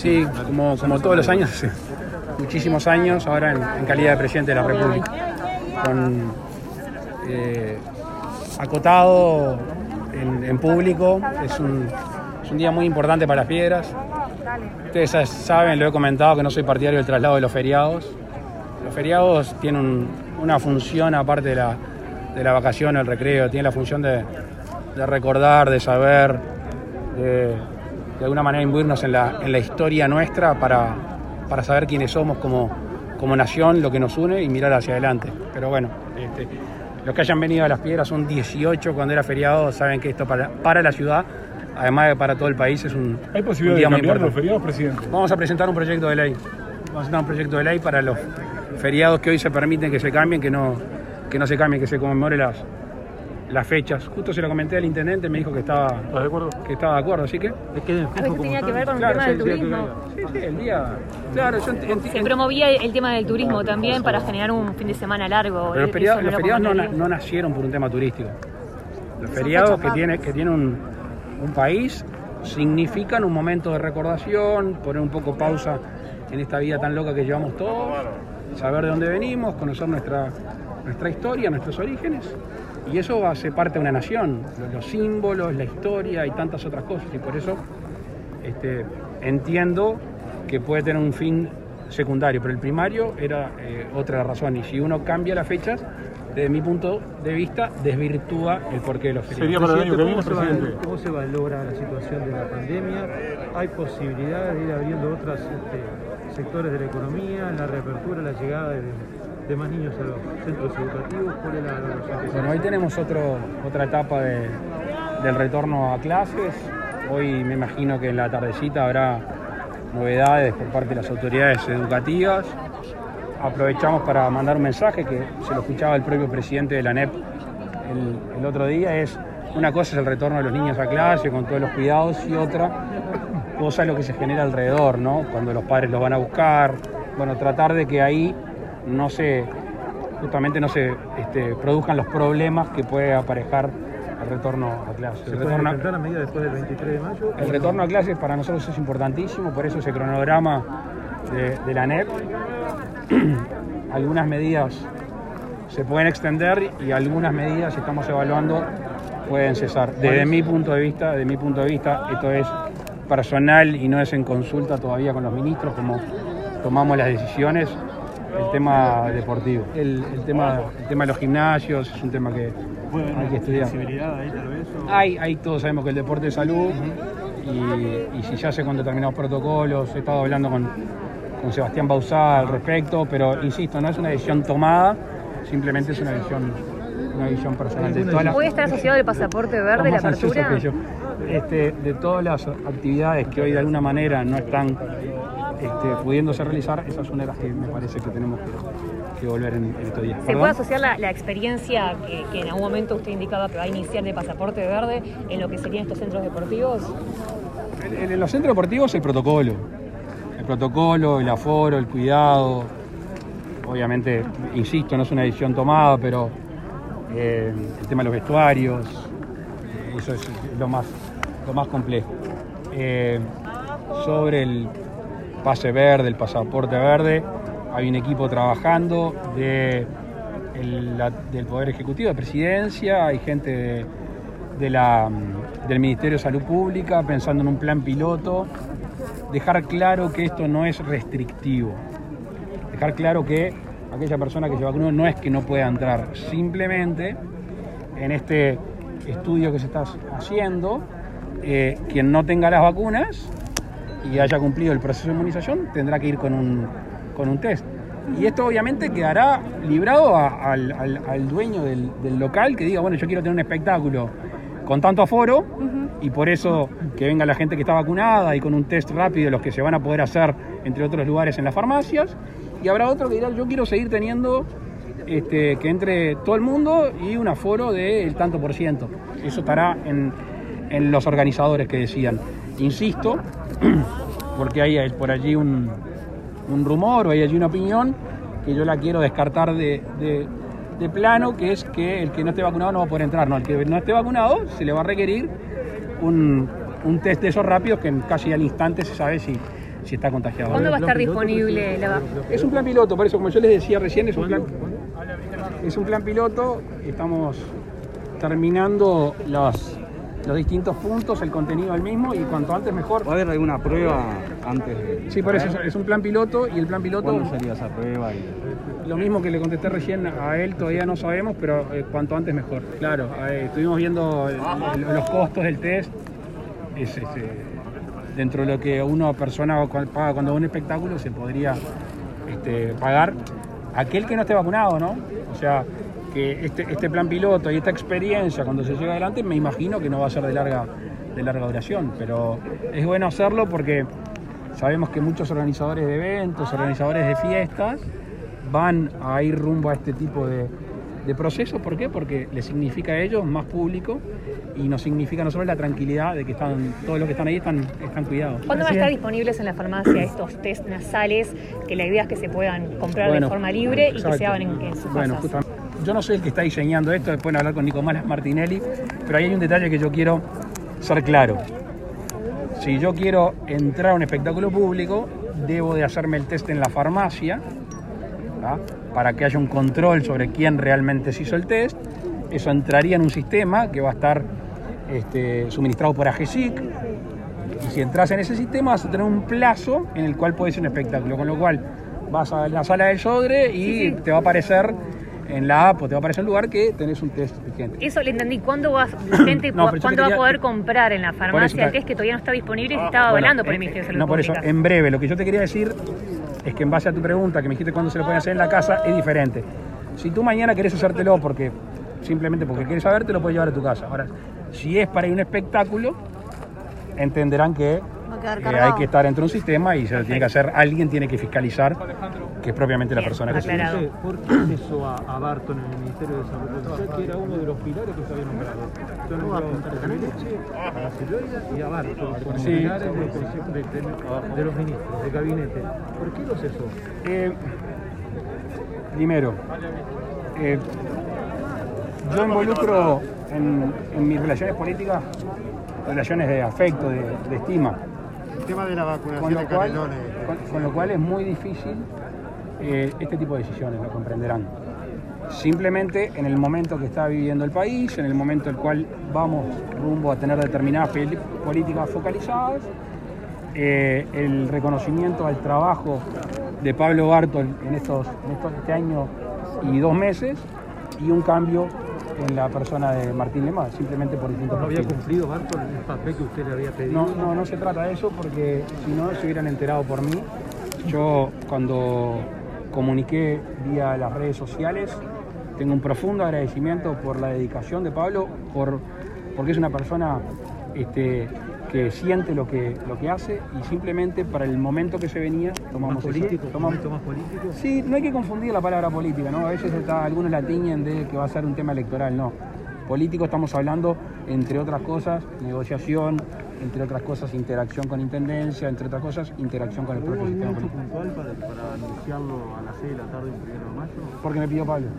Sí, como todos los años, sí. Muchísimos años, ahora en calidad de presidente de la República. Acotado en público, es un día muy importante para Las Piedras. Ustedes saben, lo he comentado, que no soy partidario del traslado de los feriados. Los feriados tienen una función aparte de la vacación, el recreo, tienen la función de recordar, de saber, de alguna manera imbuirnos en la historia nuestra para saber quiénes somos como nación, lo que nos une y mirar hacia adelante. Pero bueno, los que hayan venido a Las Piedras son 18 cuando era feriado, saben que esto para la ciudad, además de para todo el país, es un ¿Hay posibilidad de cambiar los feriados, presidente? Vamos a presentar un proyecto de ley. Vamos a presentar un proyecto de ley para los feriados que hoy se permiten que se cambien, que no se cambien, que se conmemore las fechas. Justo se lo comenté al intendente, me dijo que estaba de acuerdo. Que estaba de acuerdo, así que... Es que tenía que ver con el tema del turismo. Sí, el día... Claro, se promovía el tema del turismo también para generar un fin de semana largo. Pero los feriados no nacieron por un tema turístico. Los feriados que tiene un país significan un momento de recordación, poner un poco pausa en esta vida tan loca que llevamos todos, saber de dónde venimos, conocer nuestra historia, nuestros orígenes. Y eso hace parte de una nación, los símbolos, la historia y tantas otras cosas. Y por eso entiendo que puede tener un fin secundario, pero el primario era otra razón. Y si uno cambia las fechas, desde mi punto de vista, desvirtúa el porqué de los feriados. ¿Sería para el año que viene, presidente? ¿Cómo se valora la situación de la pandemia? ¿Hay posibilidades de ir abriendo otros sectores de la economía, la reapertura, la llegada de más niños a los centros educativos? ¿Cuál es la evaluación? Bueno, hoy tenemos otra etapa del retorno a clases. Hoy me imagino que en la tardecita habrá novedades por parte de las autoridades educativas. Aprovechamos para mandar un mensaje que se lo escuchaba el propio presidente de la ANEP el otro día. Una cosa es el retorno de los niños a clase con todos los cuidados y otra cosa es lo que se genera alrededor, ¿no? Cuando los padres los van a buscar. Bueno, tratar de que ahí no se produzcan los problemas que puede aparejar el retorno a clases. ¿Se puede intentar la medida después del 23 de mayo? El retorno a clases para nosotros es importantísimo, por eso ese cronograma de la ANEP. Algunas medidas se pueden extender y algunas medidas, si estamos evaluando, pueden cesar. Desde mi punto de vista, esto es personal y no es en consulta todavía con los ministros, como tomamos las decisiones. El tema deportivo, el tema de los gimnasios es un tema que hay que estudiar. ¿Hay tal vez? Hay, todos sabemos que el deporte es salud y si se hace con determinados protocolos. He estado hablando con Sebastián Bauzá al respecto, pero insisto, no es una decisión tomada, simplemente es una decisión personal. ¿Puede estar asociado el pasaporte verde, la apertura? De todas las actividades que hoy de alguna manera no están pudiéndose realizar, esa es una de las que me parece que tenemos que volver en estos días. ¿Se puede asociar la experiencia que en algún momento usted indicaba que va a iniciar de pasaporte verde en lo que serían estos centros deportivos? En los centros deportivos el protocolo, el aforo, el cuidado. Obviamente, insisto, no es una decisión tomada, pero el tema de los vestuarios, eso es lo más complejo. Sobre el pase verde, el pasaporte verde, hay un equipo trabajando del Poder Ejecutivo, de Presidencia, hay gente del Ministerio de Salud Pública pensando en un plan piloto, dejar claro que esto no es restrictivo, dejar claro que aquella persona que se vacunó no es que no pueda entrar, simplemente en este estudio que se está haciendo, quien no tenga las vacunas y haya cumplido el proceso de inmunización tendrá que ir con un test. Y esto obviamente quedará librado al dueño del local que diga, bueno, yo quiero tener un espectáculo con tanto aforo y por eso que venga la gente que está vacunada y con un test rápido, los que se van a poder hacer entre otros lugares en las farmacias, y habrá otro que dirá, yo quiero seguir teniendo que entre todo el mundo y un aforo del tanto por ciento. Eso estará en los organizadores que decidan. Insisto, porque hay por allí un rumor o hay allí una opinión que yo la quiero descartar de plano, que es que el que no esté vacunado no va a poder entrar. No, el que no esté vacunado se le va a requerir un test de esos rápidos que casi al instante se sabe si si está contagiado. ¿Cuándo va a estar disponible la vacuna? Es un plan piloto, por eso como yo les decía recién, es un plan piloto. Estamos terminando los distintos puntos, el contenido del mismo, y cuanto antes mejor. ¿Va a haber alguna prueba antes de...? Sí, por eso es un plan piloto, y el plan piloto... ¿Cuándo sería esa prueba? Lo mismo que le contesté recién a él, todavía no sabemos, pero cuanto antes mejor. Claro, estuvimos viendo los costos del test. Dentro de lo que una persona paga cuando va a un espectáculo, se podría pagar aquel que no esté vacunado, ¿no? O sea, que este plan piloto y esta experiencia, cuando se llega adelante, me imagino que no va a ser de larga duración, pero es bueno hacerlo porque sabemos que muchos organizadores de eventos, organizadores de fiestas, van a ir rumbo a este tipo de procesos. ¿Por qué? Porque les significa a ellos más público, y nos significa no solo la tranquilidad de que todos los que están ahí están cuidados. ¿Cuándo van a estar disponibles en la farmacia estos test nasales, que la idea es que se puedan comprar de forma libre y que se hagan en sus casas? Yo no soy el que está diseñando esto, después de hablar con Nicolás Martinelli, pero ahí hay un detalle que yo quiero ser claro. Si yo quiero entrar a un espectáculo público, debo de hacerme el test en la farmacia, ¿tá?, para que haya un control sobre quién realmente se hizo el test. Eso entraría en un sistema que va a estar suministrado por AGESIC, y si entras en ese sistema vas a tener un plazo en el cual puedes ir a un espectáculo, con lo cual vas a la sala del Sodre y te va a aparecer en la app, o te va a aparecer un lugar que tenés un test vigente. Eso le entendí. ¿Cuándo va a poder comprar en la farmacia el test que todavía no está disponible y se estaba avalando por el Ministerio de Salud Pública? Por eso, en breve. Lo que yo te quería decir es que, en base a tu pregunta, que me dijiste cuándo se lo pueden hacer en la casa, es diferente. Si tú mañana querés hacértelo simplemente porque quieres saber, te lo puedes llevar a tu casa. Ahora, si es para ir a un espectáculo, entenderán que hay que estar dentro de un sistema y se lo tiene que hacer, alguien tiene que fiscalizar, que es propiamente la persona que se lo hace. ¿Por qué cesó a Barton en el Ministerio de Salud? Pensé que era uno de los pilares que se había nombrado. Yo no voy a preguntar a Leche, a la Ciruela y a Barton, como pilares de los ministros, de gabinete. ¿Por qué lo cesó? Primero, yo involucro en mis relaciones políticas relaciones de afecto, de estima. El tema de la vacunación de Canelones. Con lo cual es muy difícil este tipo de decisiones, lo comprenderán. Simplemente en el momento que está viviendo el país, en el momento en el cual vamos rumbo a tener determinadas políticas focalizadas, el reconocimiento al trabajo de Pablo Barton en este año y 2 meses, y un cambio en la persona de Martín Lema, simplemente por distintos ¿No había motivos. cumplido Barton el papel que usted le había pedido? No se trata de eso, porque si no se hubieran enterado por mí. Yo, cuando comuniqué vía las redes sociales, tengo un profundo agradecimiento por la dedicación de Pablo, porque es una persona que siente lo que hace, y simplemente para el momento que se venía tomamos ¿Un momento más político? Sí, no hay que confundir la palabra política, ¿no? A veces algunos la tiñen de que va a ser un tema electoral, no. Político estamos hablando, entre otras cosas, negociación, entre otras cosas, interacción con intendencia, entre otras cosas, interacción con el propio sistema político. ¿Hubo algún puntual para anunciarlo a las 6 de la tarde, el 1 de mayo? Porque me pidió Pablo.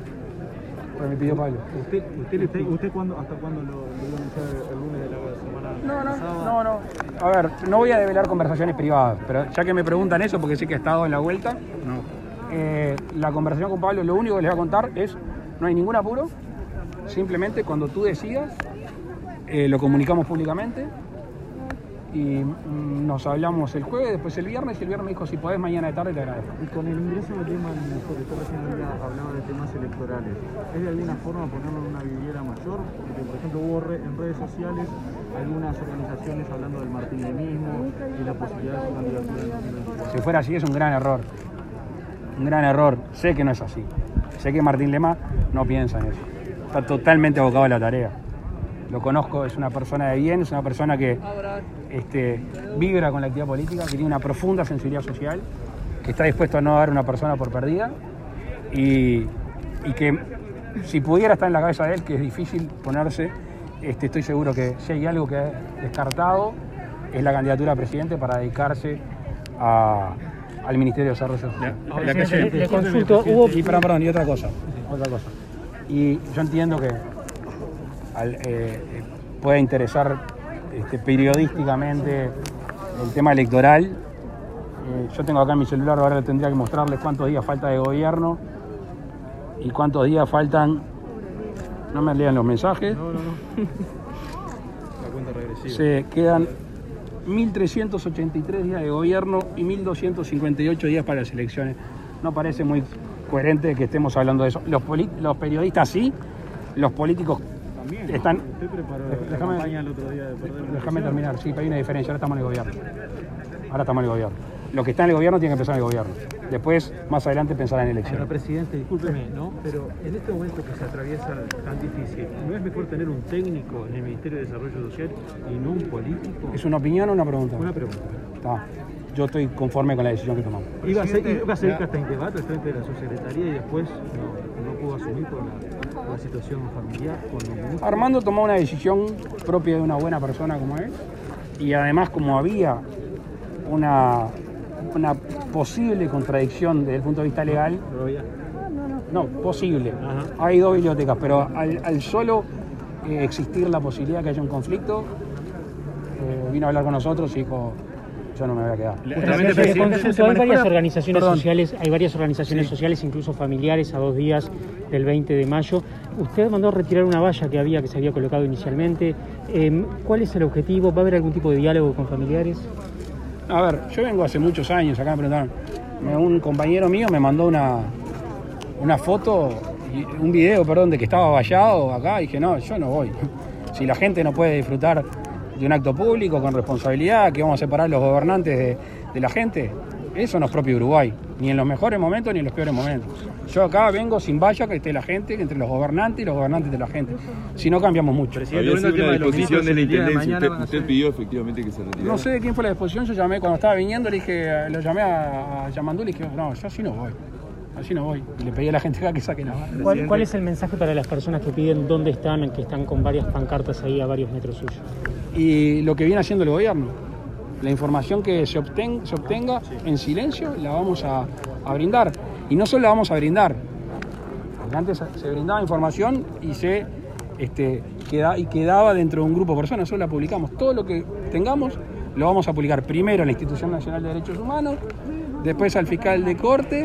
¿Usted hasta cuándo lo iba a anunciar el lunes de la semana pasada? No. A ver, no voy a develar conversaciones privadas, pero ya que me preguntan eso, porque sé que he estado en la vuelta, la conversación con Pablo, lo único que les voy a contar es, no hay ningún apuro, simplemente cuando tú decidas, lo comunicamos públicamente, y nos hablamos el jueves, después el viernes, y el viernes me dijo, si podés mañana de tarde te agradezco. Y con el ingreso del tema, porque usted recién hablaba de temas electorales, ¿es de alguna forma ponerlo en una vidriera mayor? Porque, por ejemplo, hubo en redes sociales algunas organizaciones hablando del martinemismo y la posibilidad de su candidatura en 2024. Si fuera así, es un gran error. Un gran error. Sé que no es así. Sé que Martín Lema no piensa en eso. Está totalmente abocado a la tarea. Lo conozco, es una persona de bien, es una persona que vibra con la actividad política, que tiene una profunda sensibilidad social, que está dispuesto a no dar una persona por perdida, y que si pudiera estar en la cabeza de él, que es difícil ponerse, estoy seguro que si hay algo que ha descartado es la candidatura a presidente para dedicarse al Ministerio de Desarrollo Social. Le consulto, Perdón, y otra cosa. Y yo entiendo que puede interesar periodísticamente el tema electoral, yo tengo acá en mi celular, ahora tendría que mostrarles cuántos días falta de gobierno y cuántos días faltan. No me lean los mensajes. No. La cuenta regresiva. Se quedan 1.383 días de gobierno y 1.258 días para las elecciones. No parece muy coherente que estemos hablando de eso. Los periodistas sí, los políticos también están. Usted preparó la campaña el otro día de perder. Déjame terminar, sí, hay una diferencia, ahora estamos en el gobierno. Los que están en el gobierno tienen que empezar en el gobierno. Después, más adelante, pensar en elecciones. Ahora, presidente, discúlpeme, ¿no? Pero en este momento que se atraviesa tan difícil, ¿no es mejor tener un técnico en el Ministerio de Desarrollo Social y no un político? ¿Es una opinión o una pregunta? Una pregunta. Está. Yo estoy conforme con la decisión que tomamos. Iba a ser hasta en debate al frente de la subsecretaría y después no pudo asumir por la situación familiar con los ministros. Armando tomó una decisión propia de una buena persona como él, y además como había una posible contradicción desde el punto de vista legal. No, posible. Ajá. Hay dos bibliotecas, pero al solo existir la posibilidad de que haya un conflicto, vino a hablar con nosotros y dijo, yo no me voy a quedar. Hay varias organizaciones sociales, incluso familiares, a 2 días del 20 de mayo. Usted mandó retirar una valla que se había colocado inicialmente. ¿Cuál es el objetivo? ¿Va a haber algún tipo de diálogo con familiares? A ver, yo vengo hace muchos años, acá me preguntaron, un compañero mío me mandó una foto, un video, de que estaba vallado acá, y dije, no, yo no voy. Si la gente no puede disfrutar de un acto público con responsabilidad, que vamos a separar los gobernantes de la gente, eso no es propio de Uruguay, ni en los mejores momentos ni en los peores momentos. Yo acá vengo sin valla, que esté la gente, entre los gobernantes y los gobernantes de la gente. Si no, cambiamos mucho. Había sido una disposición de la Intendencia. Usted pidió efectivamente que se retirara. No sé de quién fue la disposición, yo llamé cuando estaba viniendo, lo llamé a Yamandú y le dije, no, yo así no voy. Y le pedí a la gente acá que saque la valla. ¿Cuál es el mensaje para las personas que piden dónde están, que están con varias pancartas ahí a varios metros suyos? Y lo que viene haciendo el gobierno, la información que se obtenga en silencio la vamos a brindar. Y no solo la vamos a brindar, antes se brindaba información y quedaba dentro de un grupo de personas, solo la publicamos. Todo lo que tengamos lo vamos a publicar primero en la Institución Nacional de Derechos Humanos, después al fiscal de corte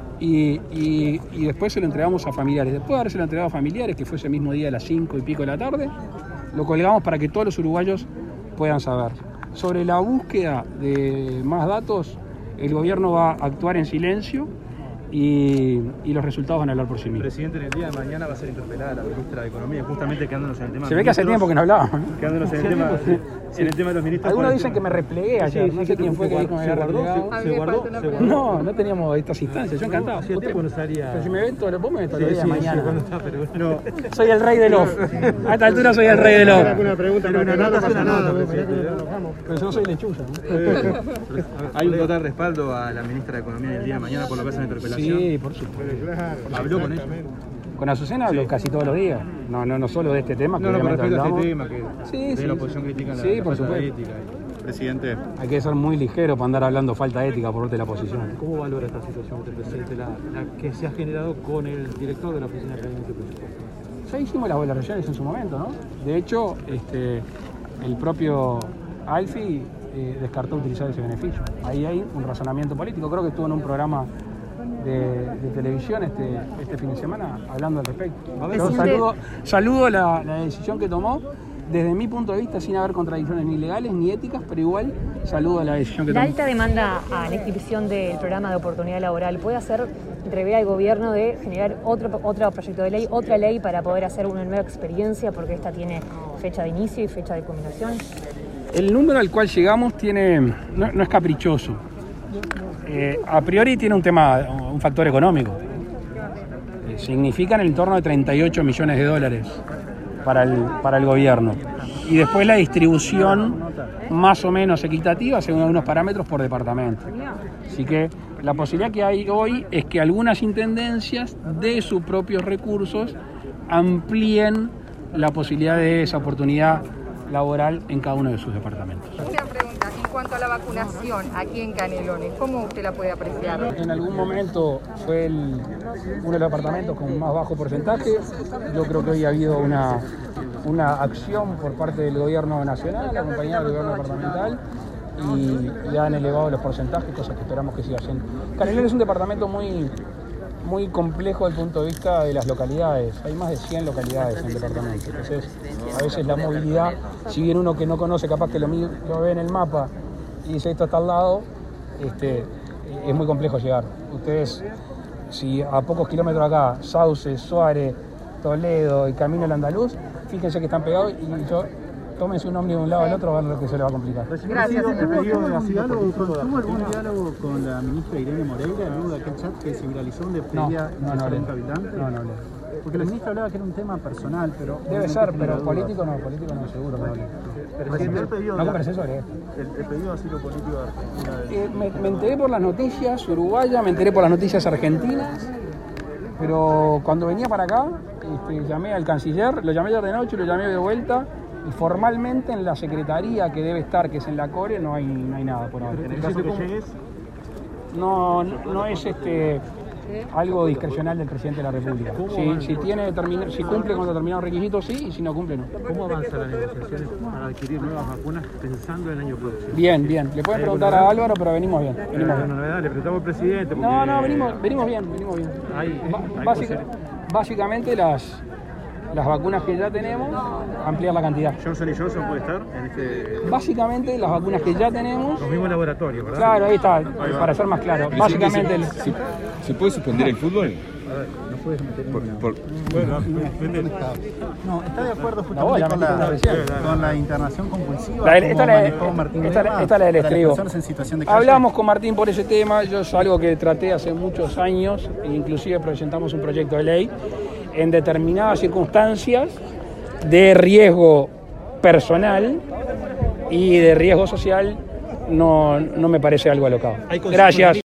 y después se lo entregamos a familiares. Después de haberse lo entregado a familiares, que fue ese mismo día a las 5 y pico de la tarde, lo colgamos para que todos los uruguayos puedan saber. Sobre la búsqueda de más datos, el gobierno va a actuar en silencio y los resultados van a hablar por sí mismos. Presidente, en el día de mañana va a ser interpelada la ministra de Economía, justamente quedándonos en el tema. Se ve que hace tiempo que no hablábamos. Quedándonos en el tema de los ministros. Algunos dicen que me replegué ayer, no sé quién fue que dijo que me había replegado. ¿Se guardó? No teníamos estas instancias, yo encantado. Hacía tiempo no salía. Pero si me ven vos me ves todos los días mañana. No. Soy el rey del off. A esta altura soy el rey del off. Una pregunta, pero no pasa nada. Pero yo no soy lechuza. ¿Hay un total respaldo a la ministra de Economía el día de mañana por lo que hace la interpelación? Sí, por supuesto. ¿Habló con ella? Con Azucena hablo casi todos los días. No solo de este tema. No, con respecto a este tema que sí, la oposición critica la falta de ética. Presidente. Hay que ser muy ligero para andar hablando falta de ética por parte de la oposición. ¿Cómo valora esta situación, presidente, la que se ha generado con el director de la Oficina de Planeamiento y Presupuesto? Ya hicimos las valoraciones en su momento, ¿no? De hecho, el propio ALFI descartó utilizar ese beneficio. Ahí hay un razonamiento político. Creo que estuvo en un programa de televisión este fin de semana hablando al respecto. Saludo la decisión que tomó, desde mi punto de vista, sin haber contradicciones ni legales ni éticas, pero igual saludo a la decisión que tomó. La alta demanda a la inscripción del programa de oportunidad laboral puede hacer entrever al gobierno de generar otro proyecto de ley, otra ley para poder hacer una nueva experiencia, porque esta tiene fecha de inicio y fecha de culminación. El número al cual llegamos no es caprichoso. A priori tiene un factor económico. Significan en torno de 38 millones de dólares para el gobierno. Y después la distribución más o menos equitativa según algunos parámetros por departamento. Así que la posibilidad que hay hoy es que algunas intendencias de sus propios recursos amplíen la posibilidad de esa oportunidad laboral en cada uno de sus departamentos. Una pregunta, en cuanto a la vacunación aquí en Canelones, ¿cómo usted la puede apreciar? En algún momento fue uno de los departamentos con más bajo porcentaje. Yo creo que hoy ha habido una acción por parte del gobierno nacional, acompañada del gobierno departamental, y han elevado los porcentajes, cosas que esperamos que siga haciendo. Canelones es un departamento muy complejo desde el punto de vista de las localidades. Hay más de 100 localidades en el departamento. Entonces, a veces la movilidad, si bien uno que no conoce, capaz que lo ve en el mapa y dice esto está al lado, es muy complejo llegar. Ustedes, si a pocos kilómetros acá, Sauces, Suárez, Toledo y Camino al Andaluz, fíjense que están pegados y tómense un ómnibus de un lado al otro, van a ver lo que se les va a complicar. Gracias. ¿Tuvo algún diálogo con la ministra Irene Moreira luego de aquel chat que se viralizó donde pedía en Capitán? No hablé. Porque la ministra hablaba que era un tema personal, pero... Debe ser, pero político no, seguro que no hablé. No conversé sobre esto. El pedido de asilo político de Argentina. Me enteré por las noticias uruguayas, me enteré por las noticias argentinas, pero cuando venía para acá, llamé al canciller, lo llamé ayer de noche, lo llamé de vuelta, y formalmente en la secretaría que debe estar, que es en la CORE, no hay nada por ahora. ¿En el caso que llegues? No es algo discrecional del presidente de la República. Si cumple con determinados requisitos, sí, y si no cumple, no. ¿Cómo avanzan las negociaciones para adquirir nuevas vacunas pensando en el año próximo? Bien. Le pueden preguntar a Álvaro, pero venimos bien. Le preguntamos al presidente. No, venimos bien. Básicamente las vacunas que ya tenemos, ampliar la cantidad. ¿Johnson & Johnson puede estar en este...? Básicamente las vacunas que ya tenemos... Los mismos laboratorios, ¿verdad? Claro, ahí está, para ser más claro. Básicamente... ¿Se puede suspender el fútbol? A ver, no puedes meter ninguna. No, ¿está de acuerdo justamente con la internación compulsiva? Esta es la del estribo. Hablamos con Martín por ese tema, yo es algo que traté hace muchos años, e inclusive presentamos un proyecto de ley en determinadas circunstancias de riesgo personal y de riesgo social, no me parece algo alocado. Gracias.